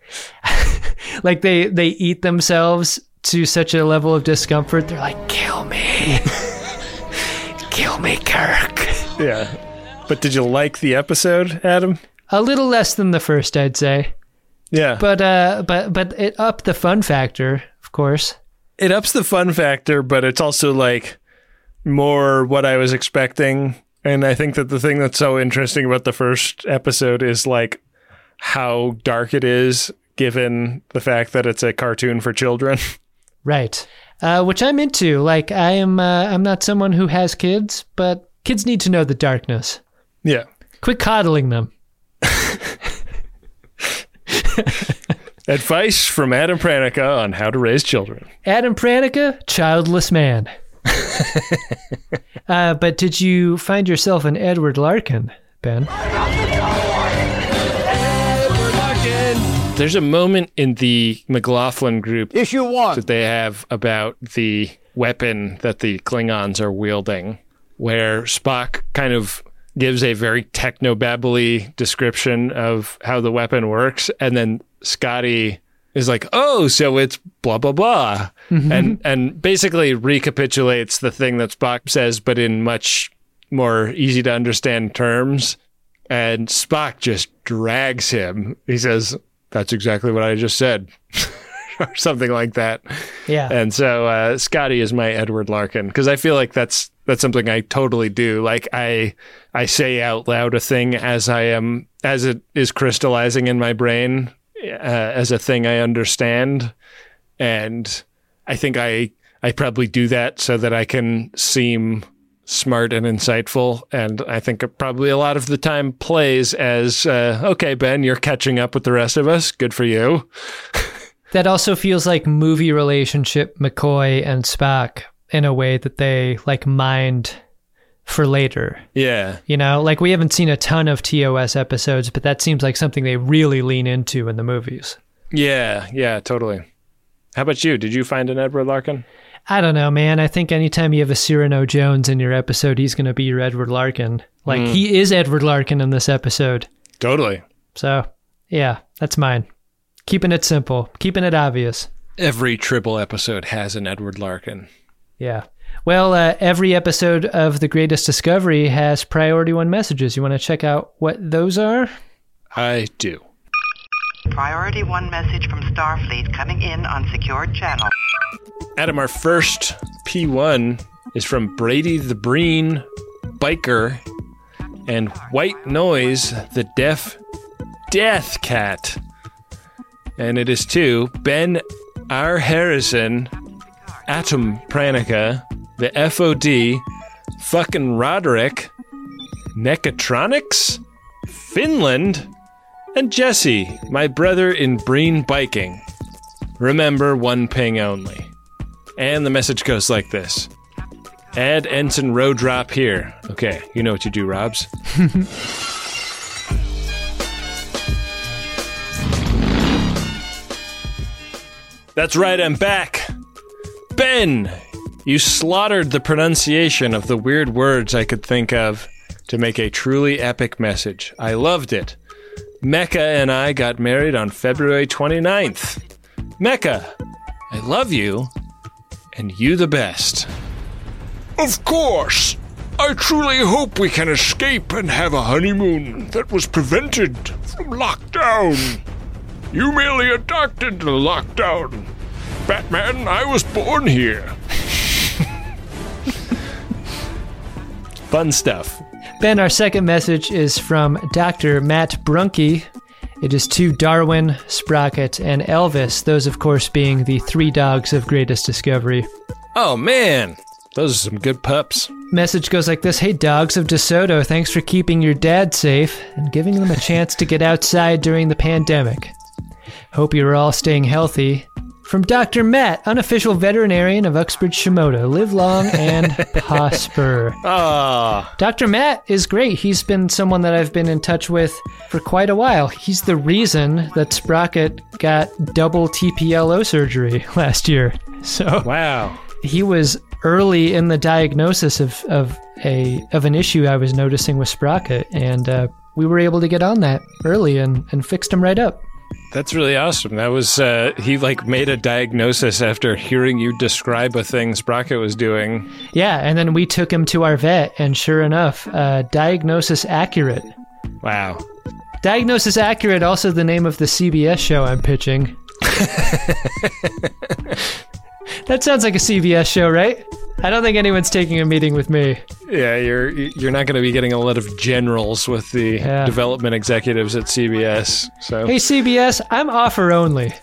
they eat themselves to such a level of discomfort. They're like, kill me. Kill me, Kirk. Yeah. But did you like the episode, Adam? A little less than the first, I'd say. Yeah. But it upped the fun factor, of course. It ups the fun factor, but it's also like more what I was expecting. And I think that the thing that's so interesting about the first episode is like how dark it is, given the fact that it's a cartoon for children. Right. Which I'm into. Like I'm not someone who has kids, but kids need to know the darkness. Yeah. Quit coddling them. Advice from Adam Pranica on how to raise children. Adam Pranica, childless man. But did you find yourself an Edward Larkin, Ben? There's a moment in the McLaughlin group Issue 1 that they have about the weapon that the Klingons are wielding, where Spock kind of gives a very techno-babbly description of how the weapon works, and then Scotty is like, oh, so it's blah, blah, blah. Mm-hmm. And basically recapitulates the thing that Spock says, but in much more easy-to-understand terms. And Spock just drags him. He says, that's exactly what I just said. Or something like that. Yeah. And so Scotty is my Edward Larkin, because I feel like that's something I totally do. Like I say out loud a thing as it is crystallizing in my brain as a thing I understand. And I think I probably do that so that I can seem smart and insightful. And I think it probably a lot of the time plays as, okay, Ben, you're catching up with the rest of us. Good for you. That also feels like movie relationship McCoy and Spock in a way that they like mined for later. Yeah. You know, like we haven't seen a ton of TOS episodes, but that seems like something they really lean into in the movies. Yeah, totally. How about you? Did you find an Edward Larkin? I don't know, man. I think anytime you have a Cyrano Jones in your episode, he's going to be your Edward Larkin. Like, he is Edward Larkin in this episode. Totally. So, yeah, that's mine. Keeping it simple. Keeping it obvious. Every Tribble episode has an Edward Larkin. Yeah. Well, every episode of The Greatest Discovery has Priority 1 messages. You want to check out what those are? I do. Priority 1 message from Starfleet coming in on secured channel. Adam, our first P1 is from Brady the Breen Biker and White Noise the Deaf Death Cat. And it is to Ben R. Harrison, Atom Pranica, the FOD, fucking Roderick, Mechatronics, Finland, and Jesse, my brother in Breen Biking. Remember, 1 ping only. And the message goes like this. Add Ensign row drop here. Okay, you know what you do, Robs. That's right, I'm back. Ben, you slaughtered the pronunciation of the weird words I could think of to make a truly epic message. I loved it. Mecca and I got married on February 29th. Mecca, I love you, and you the best. Of course. I truly hope we can escape and have a honeymoon that was prevented from lockdown. You merely adopted the lockdown. Batman, I was born here. Fun stuff. Ben, our second message is from Dr. Matt Brunke. It is to Darwin, Sprocket, and Elvis, those, of course, being the 3 dogs of Greatest Discovery. Oh, man. Those are some good pups. Message goes like this. Hey, dogs of DeSoto, thanks for keeping your dad safe and giving them a chance to get outside during the pandemic. Hope you're all staying healthy. From Dr. Matt, unofficial veterinarian of Uxbridge Shimoda. Live long and prosper. Ah, Dr. Matt is great. He's been someone that I've been in touch with for quite a while. He's the reason that Sprocket got double TPLO surgery last year. So wow. He was early in the diagnosis of an issue I was noticing with Sprocket, and we were able to get on that early and fixed him right up. That's really awesome. That was, he made a diagnosis after hearing you describe a thing Sprocket was doing. Yeah, and then we took him to our vet, and sure enough, diagnosis accurate. Wow. Diagnosis accurate, also the name of the CBS show I'm pitching. That sounds like a CBS show, right? I don't think anyone's taking a meeting with me. Yeah, you're not going to be getting a lot of generals with the development executives at CBS. So hey, CBS, I'm offer only.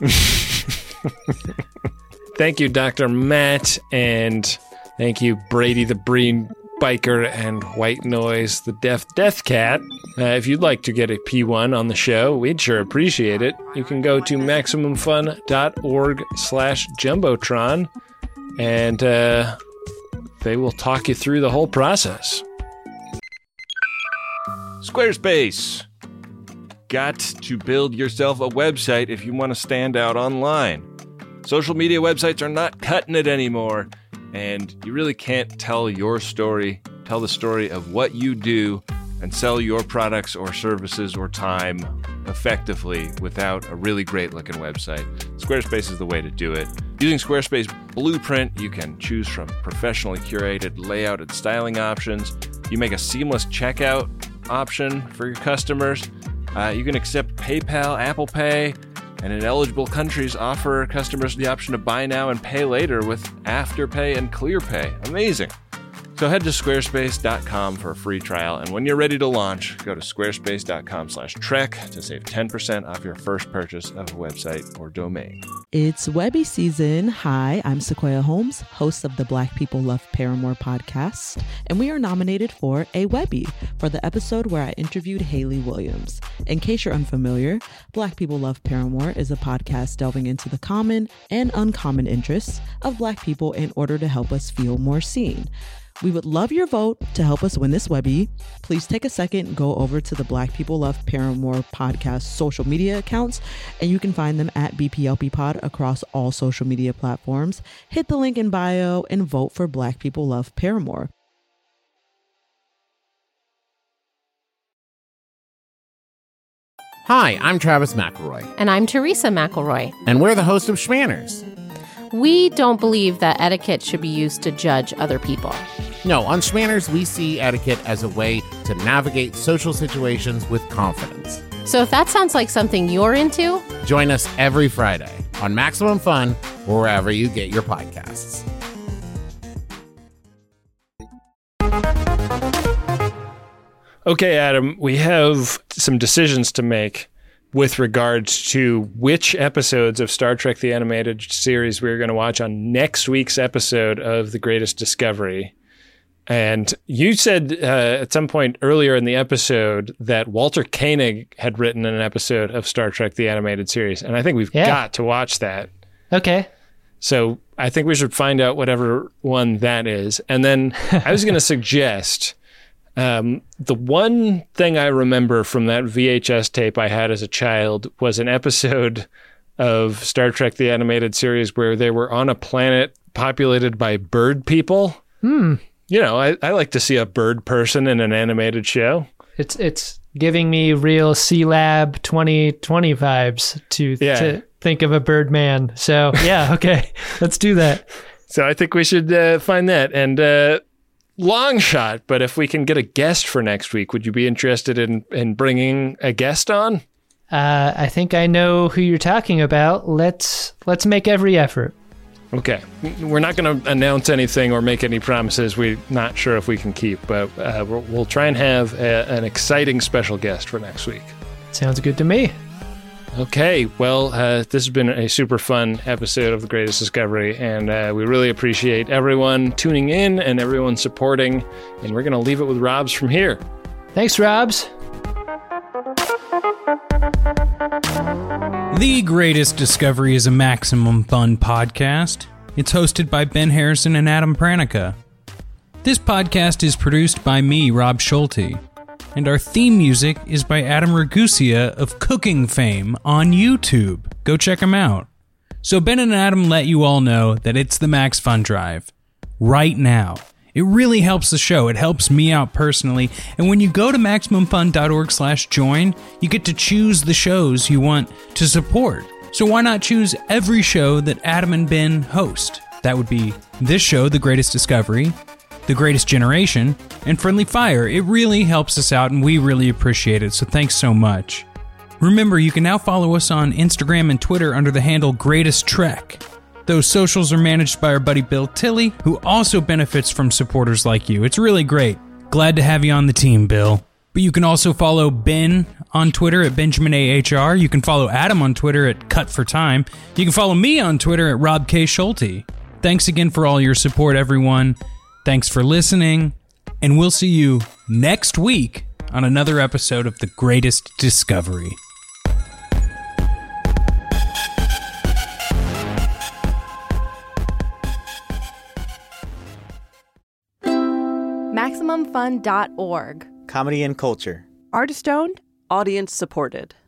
Thank you, Dr. Matt, and thank you, Brady the Breen Biker and White Noise the Death Cat. If you'd like to get a P1 on the show, we'd sure appreciate it. You can go to MaximumFun.org/Jumbotron, and they will talk you through the whole process. Squarespace. Got to build yourself a website if you want to stand out online. Social media websites are not cutting it anymore, and you really can't tell your story, tell the story of what you do, and sell your products or services or time effectively without a really great looking website. Squarespace is the way to do it. Using Squarespace Blueprint, you can choose from professionally curated layout and styling options. You make a seamless checkout option for your customers. You can accept PayPal, Apple Pay, and in eligible countries offer customers the option to buy now and pay later with Afterpay and ClearPay. Amazing. So head to squarespace.com for a free trial, and when you're ready to launch, go to squarespace.com/trek to save 10% off your first purchase of a website or domain. It's Webby season. Hi, I'm Sequoia Holmes, host of the Black People Love Paramore podcast, and we are nominated for a Webby for the episode where I interviewed Hayley Williams. In case you're unfamiliar, Black People Love Paramore is a podcast delving into the common and uncommon interests of Black people in order to help us feel more seen. We would love your vote to help us win this Webby. Please take a second, go over to the Black People Love Paramore podcast social media accounts, and you can find them at BPLP Pod across all social media platforms. Hit the link in bio and vote for Black People Love Paramore. Hi, I'm Travis McElroy. And I'm Teresa McElroy. And we're the host of Schmanners. we don't believe that etiquette should be used to judge other people. No, on Schmanners, we see etiquette as a way to navigate social situations with confidence. So if that sounds like something you're into, join us every Friday on Maximum Fun or wherever you get your podcasts. Okay, Adam, we have some decisions to make with regards to which episodes of Star Trek The Animated Series we're going to watch on next week's episode of The Greatest Discovery. And you said at some point earlier in the episode that Walter Koenig had written an episode of Star Trek The Animated Series. And I think we've got to watch that. Okay. So I think we should find out whatever one that is. And then I was going to suggest... the one thing I remember from that VHS tape I had as a child was an episode of Star Trek The Animated Series where they were on a planet populated by bird people. You know, I like to see a bird person in an animated show. It's giving me real C-Lab 2020 vibes to think of a bird man. So, yeah, okay, let's do that. So I think we should find that. And long shot, but if we can get a guest for next week, would you be interested in bringing a guest on? I think I know who you're talking about. Let's make every effort. Okay. We're not going to announce anything or make any promises we're not sure if we can keep, but we'll try and have an exciting special guest for next week. Sounds good to me. Okay, well, this has been a super fun episode of The Greatest Discovery, and we really appreciate everyone tuning in and everyone supporting, and we're going to leave it with Robs from here. Thanks, Robs. The Greatest Discovery is a Maximum Fun podcast. It's hosted by Ben Harrison and Adam Pranica. This podcast is produced by me, Rob Schulte. And our theme music is by Adam Ragusia of Cooking fame on YouTube. Go check him out. So Ben and Adam let you all know that it's the Max Fun Drive. Right now. It really helps the show. It helps me out personally. And when you go to MaximumFun.org/join, you get to choose the shows you want to support. So why not choose every show that Adam and Ben host? That would be this show, The Greatest Discovery, The Greatest Generation, and Friendly Fire. It really helps us out, and we really appreciate it, so thanks so much. Remember, you can now follow us on Instagram and Twitter under the handle Greatest Trek. Those socials are managed by our buddy Bill Tilley, who also benefits from supporters like you. It's really great. Glad to have you on the team, Bill. But you can also follow Ben on Twitter at BenjaminAHR. You can follow Adam on Twitter at Cut4Time. You can follow me on Twitter at Rob K. Schulte. Thanks again for all your support, everyone. Thanks for listening, and we'll see you next week on another episode of The Greatest Discovery. MaximumFun.org. Comedy and culture. Artist owned. Audience supported.